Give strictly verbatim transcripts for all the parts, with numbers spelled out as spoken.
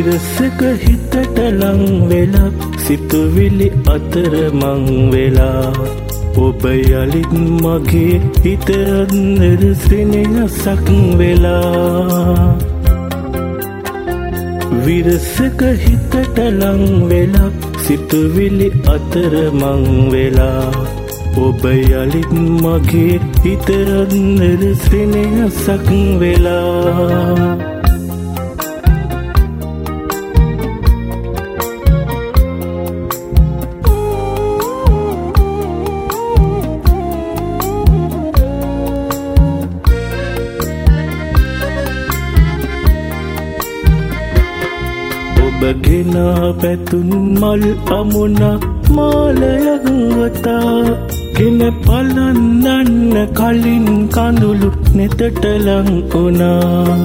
විරසක හිතට ලං වෙලා සිතුවිලි අතර මං වෙලා ඔබ යලිත් මගේ හිත අnder සෙනෙහසක් වෙලා විරසක හිතට ලං වෙලා සිතුවිලි අතර මං වෙලා ඔබ යලිත් මගේ හිත අnder සෙනෙහසක් වෙලා ඔබගෙනා පැතුන් මල් අමුණා මාලයක් වතා ගෙන පලන්නන්න කලින් කඳුළු නෙතට ලං වුණා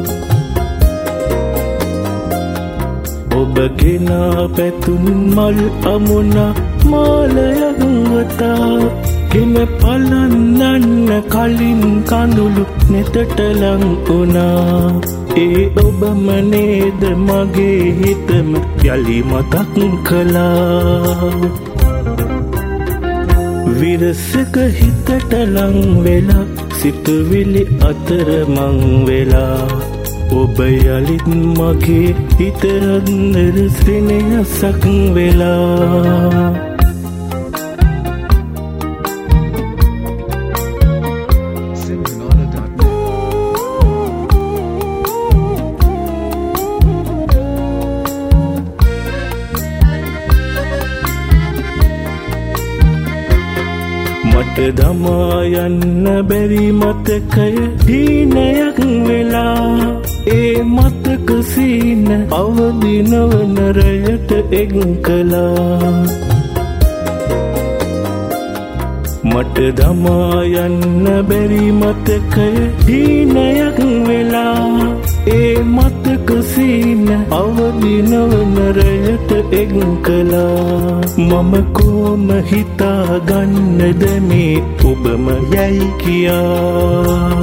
ඔබගෙනා පැතුන් මල් අමුණා මාලයක් වතා ගෙන පලන්නන්න කලින් කඳුළු නෙතට ලං වුණා ඒ ඔබම නේද මගේ හිතම යලි මතක් කළා විරසක හිතට ලං වෙලා සිතුවිලි අතර මං වෙලා ඔබ යලිත් මගේ හිත අnder සෙනෙහසක් වෙලා මට දමා යන්න බැරි මතකය දීනයක් වෙලා ඒ මතක සීන අවදි නොවන රයට එක් කළා මට දමා යන්න බැරි මතකය දීනයක් වෙලා ඒ මතක සීන අවදි නොවන රයට එක් කළා මම කොහොම හිතා ගන්නද මේ ඔබම යයි කියා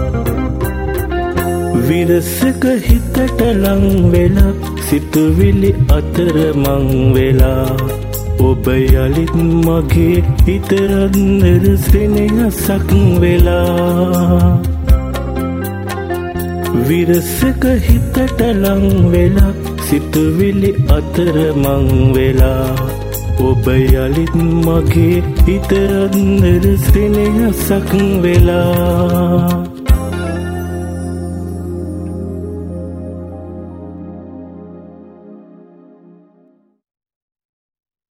විරසක හිතට ලං වෙලා සිතුවිලි අතර මං වෙලා ඔබ යලිත් මගේ හිත අnder සෙනෙහසක් වෙලා විරසක හිතට ලං වෙලා සිතුවිලි අතර මං වෙලා ඔබ යලිත් මගේ හිත අnder සෙනෙහසක් වෙලා